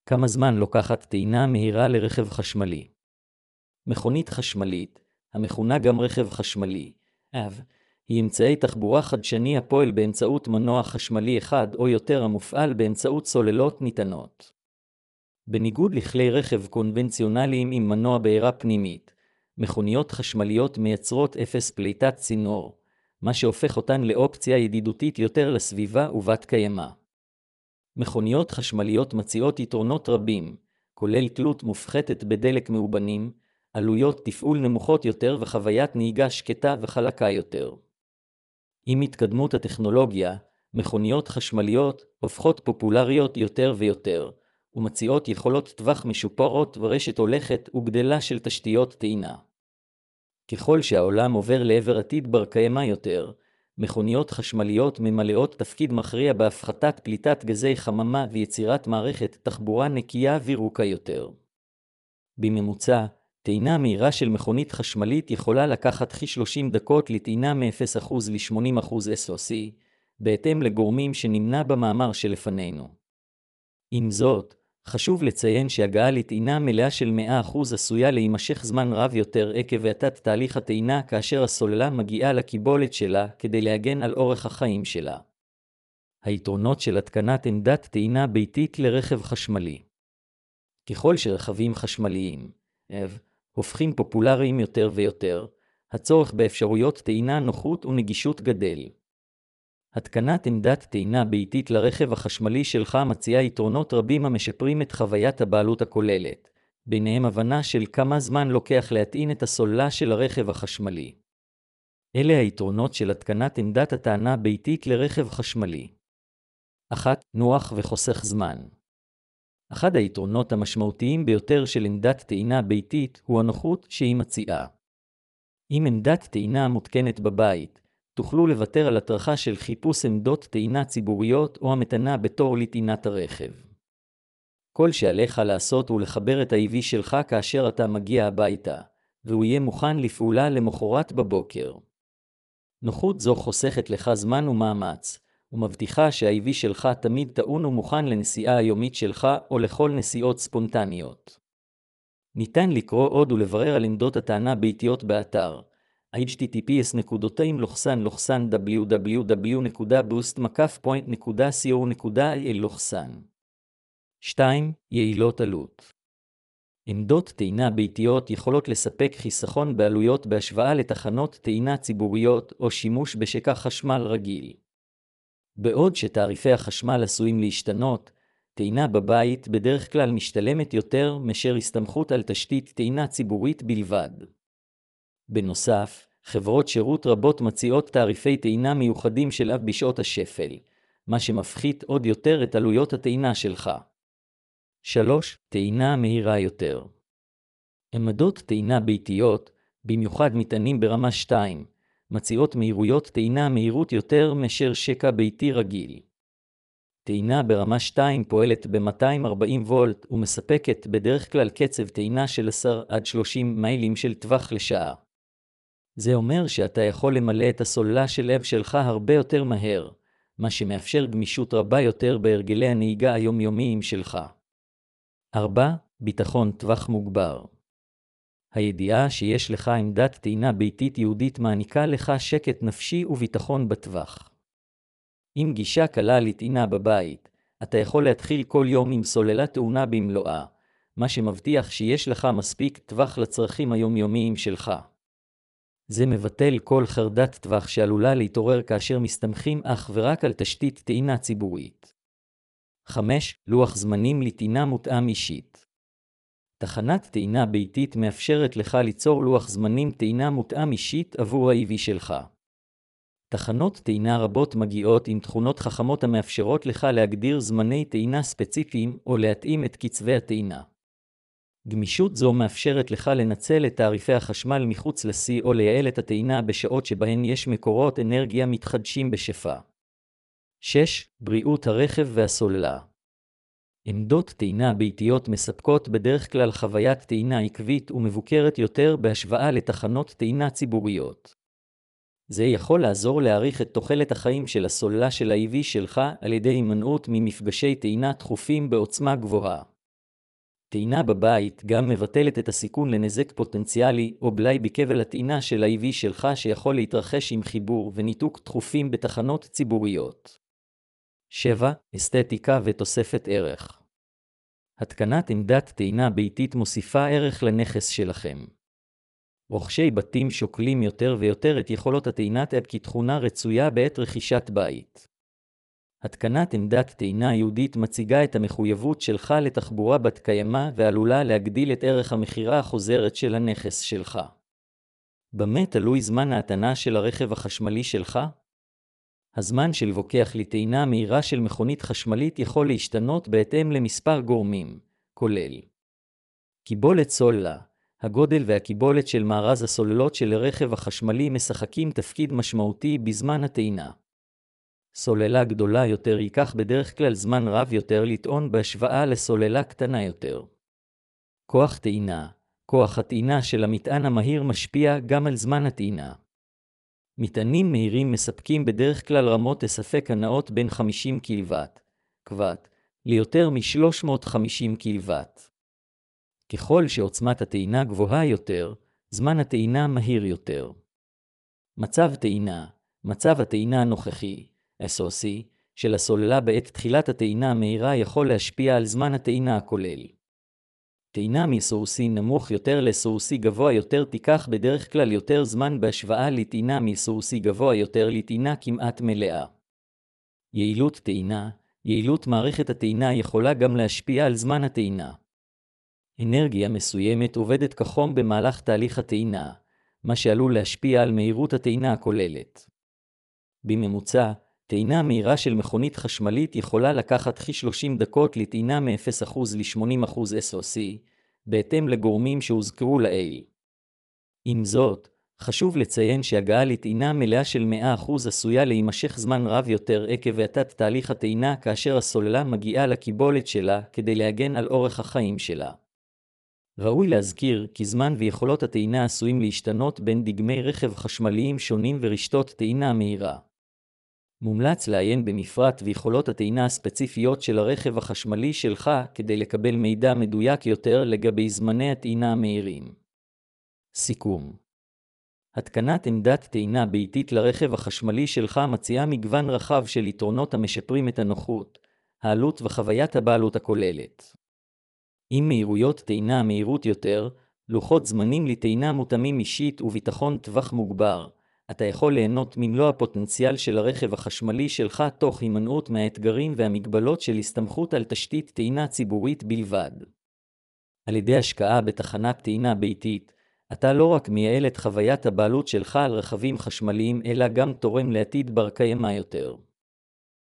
כמה זמן לוקחת טעינה מהירה לרכב חשמלי? מכונית חשמלית, המכונה גם רכב חשמלי, היא אמצעי תחבורה חדשני הפועל באמצעות מנוע חשמלי אחד או יותר המופעל באמצעות סוללות ניתנות. בניגוד לכלי רכב קונבנציונליים עם מנוע בעירה פנימית, מכוניות חשמליות מייצרות אפס פליטת צינור, מה שהופך אותן לאופציה ידידותית יותר לסביבה ובת קיימא. מכוניות חשמליות מציעות יתרונות רבים, כולל תלות מופחתת בדלק מאובנים, עלויות תפעול נמוכות יותר וחוויית נהיגה שקטה וחלקה יותר. עם התקדמות הטכנולוגיה, מכוניות חשמליות הופכות פופולריות יותר ויותר, ומציעות יכולות טווח משופרות ורשת הולכת וגדלה של תשתיות טעינה. ככל שהעולם עובר לעבר עתיד בר קיימא יותר, מכוניות חשמליות ממלאות תפקיד מכריע בהפחתת פליטת גזי חממה ויצירת מערכת תחבורה נקייה וירוקה יותר. בממוצע, טעינה מהירה של מכונית חשמלית יכולה לקחת כ-30 דקות לטעינה מ-0% ל-80% SOC, בהתאם לגורמים שנמנה במאמר שלפנינו. עם זאת, חשוב לציין שהגעה לטעינה מלאה של 100% עשויה להימשך זמן רב יותר עקב האטת תהליך הטעינה כאשר הסוללה מגיעה לקיבולת שלה כדי להגן על אורך החיים שלה. היתרונות של התקנת עמדת טעינה ביתית לרכב חשמלי. ככל שרכבים חשמליים, הופכים פופולריים יותר ויותר, הצורך באפשרויות טעינה נוחות ונגישות גדל. התקנת עמדת טעינה ביתית לרכב החשמלי שלך מציעה יתרונות רבים המשפרים את חוויית הבעלות הכוללת, ביניהם הבנה של כמה זמן לוקח להטעין את הסוללה של הרכב החשמלי. אלה היתרונות של התקנת עמדת הטענה ביתית לרכב חשמלי. 1. נוח וחוסך זמן. אחד היתרונות המשמעותיים ביותר של עמדת טעינה ביתית הוא הנוחות שהיא מציעה. עם עמדת טעינה מותקנת בבית, תוכלו לוותר על הטרחה של חיפוש עמדות טעינה ציבוריות או המתנה בתור לטעינת הרכב. כל שעליך לעשות הוא לחבר את ה-EV שלך כאשר אתה מגיע הביתה, והוא יהיה מוכן לפעולה למחרת בבוקר. נוחות זו חוסכת לך זמן ומאמץ, ומבטיחה שה-EV שלך תמיד טעון ומוכן לנסיעה היומית שלך או לכל נסיעות ספונטניות. ניתן לקרוא עוד ולברר על עמדות הטענה ביתיות באתר https://www.boost.co.il. 2. יעילות עלות. עמדות טעינה ביתיות יכולות לספק חיסכון בעלויות בהשוואה לתחנות טעינה ציבוריות או שימוש בשקע חשמל רגיל. בעוד שתעריפי החשמל עשויים להשתנות, טעינה בבית בדרך כלל משתלמת יותר מאשר הסתמכות על תשתית טעינה ציבורית בלבד. בנוסף, חברות שירות רבות מציעות תעריפי טעינה מיוחדים של אב בשעות השפל, מה שמפחית עוד יותר את עלויות הטעינה שלך. 3. טעינה מהירה יותר. עמדות טעינה ביתיות, במיוחד מטענים ברמה 2, מציעות מהירויות טעינה מהירות יותר מאשר שקע ביתי רגיל. טעינה ברמה 2 פועלת ב-240 וולט ומספקת בדרך כלל קצב טעינה של 10 עד 30 מיילים של טווח לשעה. זה אומר שאתה יכול למלא את הסוללה של אב שלך הרבה יותר מהר, מה שמאפשר גמישות רבה יותר בהרגלי הנהיגה היומיומיים שלך. 4. ביטחון טווח מוגבר. הידיעה שיש לך עמדת טעינה ביתית ייעודית מעניקה לך שקט נפשי וביטחון בטווח. עם גישה קלה לטעינה בבית, אתה יכול להתחיל כל יום עם סוללה טעונה במלואה, מה שמבטיח שיש לך מספיק טווח לצרכים היומיומיים שלך. זה מבטל כל חרדת טווח שעלולה להתעורר כאשר מסתמכים אך ורק על תשתית טעינה ציבורית. 5. לוח זמנים לטעינה מותאם אישית. תחנת טעינה ביתית מאפשרת לך ליצור לוח זמנים טעינה מותאם אישית עבור ה-EV שלך. תחנות טעינה רבות מגיעות עם תכונות חכמות המאפשרות לך להגדיר זמני טעינה ספציפיים או להתאים את קצבי הטעינה. גמישות זו מאפשרת לך לנצל את תעריפי החשמל מחוץ לשיא או לייעל את הטעינה בשעות שבהן יש מקורות אנרגיה מתחדשים בשפע. 6. בריאות הרכב והסוללה. עמדות טעינה ביתיות מספקות בדרך כלל חוויית טעינה עקבית ומבוקרת יותר בהשוואה לתחנות טעינה ציבוריות. זה יכול לעזור להאריך את תוחלת החיים של הסוללה של ה-EV שלך על ידי הימנעות ממפגשי טעינה תכופים בעוצמה גבוהה. טעינה בבית גם מבטלת את הסיכון לנזק פוטנציאלי או בלאי בכבל הטעינה של ה-EV שלך שיכול להתרחש עם חיבור וניתוק תכופים בתחנות ציבוריות. 7. אסתטיקה ותוספת ערך. התקנת עמדת טעינה ביתית מוסיפה ערך לנכס שלכם. רוכשי בתים שוקלים יותר ויותר את יכולות הטעינת אפ כתכונה רצויה בעת רכישת בית. התקנת עמדת טעינה ייעודית מציגה את המחויבות שלך לתחבורה בת קיימא ועלולה להגדיל את ערך המכירה החוזרת של הנכס שלך. במה תלוי זמן ההטענה של הרכב החשמלי שלך? הזמן של לוקח לטעינה מהירה של מכונית חשמלית יכול להשתנות בהתאם למספר גורמים, כולל קיבולת סוללה. הגודל והקיבולת של מארז הסוללות של הרכב החשמלי משחקים תפקיד משמעותי בזמן הטעינה. סוללה גדולה יותר ייקח בדרך כלל זמן רב יותר לטעון בהשוואה לסוללה קטנה יותר. כוח טעינה. כוח הטעינה של המטען המהיר משפיע גם על זמן הטעינה. מטענים מהירים מספקים בדרך כלל רמות הספק הנעות בין 50 קילוואט ליותר מ-350 קילוואט. ככל שעוצמת הטעינה גבוהה יותר, זמן הטעינה מהיר יותר. מצב טעינה. מצב הטעינה הנוכחי, SOC, של הסוללה בעת תחילת הטעינה המהירה יכול להשפיע על זמן הטעינה הכולל. טעינה מ-SOC נמוך יותר ל-SOC גבוה יותר תיקח בדרך כלל יותר זמן בהשוואה לטעינה מ-SOC גבוה יותר לטעינה כמעט מלאה. יעילות טעינה. יעילות מערכת הטעינה יכולה גם להשפיע על זמן הטעינה. אנרגיה מסוימת עובדת כחום במהלך תהליך הטעינה, מה שעלול להשפיע על מהירות הטעינה הכוללת. בממוצע, טעינה מהירה של מכונית חשמלית יכולה לקחת כ-30 דקות לטעינה מ-0% ל-80% SOC, בהתאם לגורמים שהוזכרו לעיל. עם זאת, חשוב לציין שהגעה לטעינה מלאה של 100% עשויה להימשך זמן רב יותר עקב האטת תהליך הטעינה כאשר הסוללה מגיעה לקיבולת שלה כדי להגן על אורך החיים שלה. ראוי להזכיר כי זמן ויכולות הטעינה עשויים להשתנות בין דגמי רכב חשמליים שונים ורשתות טעינה מהירה. מומלץ לעיין במפרט ויכולות הטעינה הספציפיות של הרכב החשמלי שלך כדי לקבל מידע מדויק יותר לגבי זמני הטעינה המהירים. סיכום. התקנת עמדת טעינה ביתית לרכב החשמלי שלך מציעה מגוון רחב של יתרונות המשפרים את הנוחות, העלות וחוויית הבעלות הכוללת. עם מהירויות טעינה מהירות יותר, לוחות זמנים לטעינה מותאמים אישית וביטחון טווח מוגבר, אתה יכול ליהנות ממלוא הפוטנציאל של הרכב החשמלי שלך תוך הימנעות מהאתגרים והמגבלות של הסתמכות על תשתית טעינה ציבורית בלבד. על ידי השקעה בתחנת טעינה ביתית, אתה לא רק מייעל את חוויית הבעלות שלך על רכבים חשמליים אלא גם תורם לעתיד בר קיימא יותר.